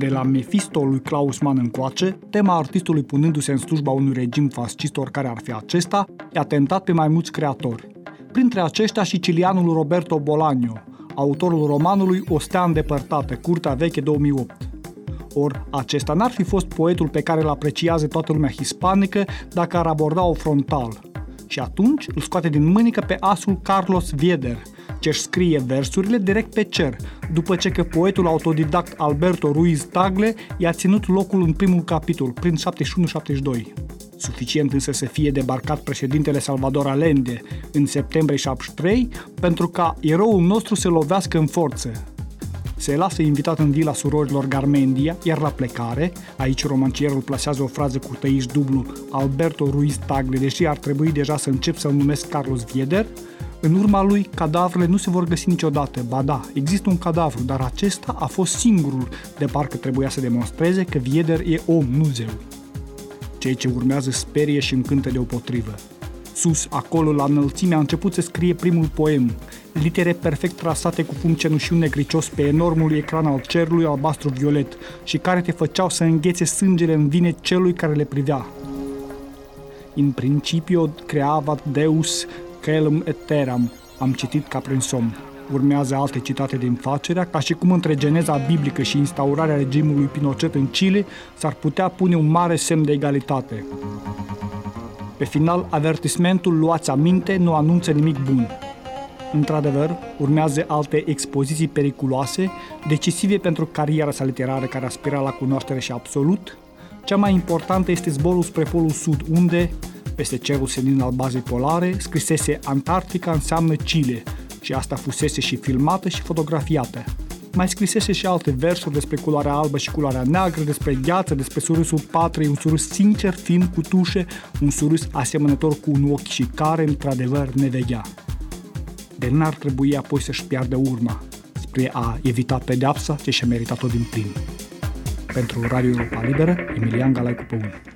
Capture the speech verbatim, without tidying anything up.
De la Mephisto lui Klaus Mann încoace, tema artistului punându-se în slujba unui regim fascist, oricare ar fi acesta, i-a tentat pe mai mulți creatori. Printre aceștia și cilianul Roberto Bolaño, autorul romanului O stea îndepărtată, Curtea veche două mii opt. Or, acesta n-ar fi fost poetul pe care îl apreciază toată lumea hispanică dacă ar aborda-o frontal. Și atunci îl scoate din mânică pe asul Carlos Vieder, ce-și scrie versurile direct pe cer, după ce că poetul autodidact Alberto Ruiz Tagle i-a ținut locul în primul capitol, prin șaptezeci și unu șaptezeci și doi. Suficient însă să fie debarcat președintele Salvador Allende în septembrie șaptezeci și trei pentru ca eroul nostru să lovească în forță. Se lasă invitat în vila surorilor Garmendia, iar la plecare, aici romancierul plasează o frază cu tăiș dublu Alberto Ruiz Tagle, deși ar trebui deja să încep să-l numesc Carlos Vieder, în urma lui, cadavrele nu se vor găsi niciodată. Ba da, există un cadavru, dar acesta a fost singurul, de parcă trebuia să demonstreze că Vieder e om, nu zeu. Cei ce urmează sperie și încântă deopotrivă. Sus, acolo, la înălțime, a început să scrie primul poem, litere perfect trasate cu fum cenușiu negricios pe enormul ecran al cerului albastru-violet și care te făceau să înghețe sângele în vine celui care le privea. In principio creavat Deus caelum et terram, am citit ca prin somn. Urmează alte citate din Facerea, ca și cum între geneza biblică și instaurarea regimului Pinochet în Chile s-ar putea pune un mare semn de egalitate. Pe final, avertismentul luați aminte nu anunță nimic bun. Într-adevăr, urmează alte expoziții periculoase, decisive pentru cariera sa literară care aspira la cunoaștere și absolut. Cea mai importantă este zborul spre Polul Sud, unde, peste cerul senin al bazei polare, scrisese Antarctica înseamnă Chile și asta fusese și filmată și fotografiată. Mai scrisese și alte versuri despre culoarea albă și culoarea neagră, despre gheață, despre surâsul patriei, un surâs sincer, fin, cu tușe, un surâs asemănător cu un ochi și care, într-adevăr, ne veghea. De n-ar trebui apoi să-și piardă urma, spre a evita pedeapsa ce și-a meritat-o din plin. Pentru Radio Europa Liberă, Emilian Galaicu Păun.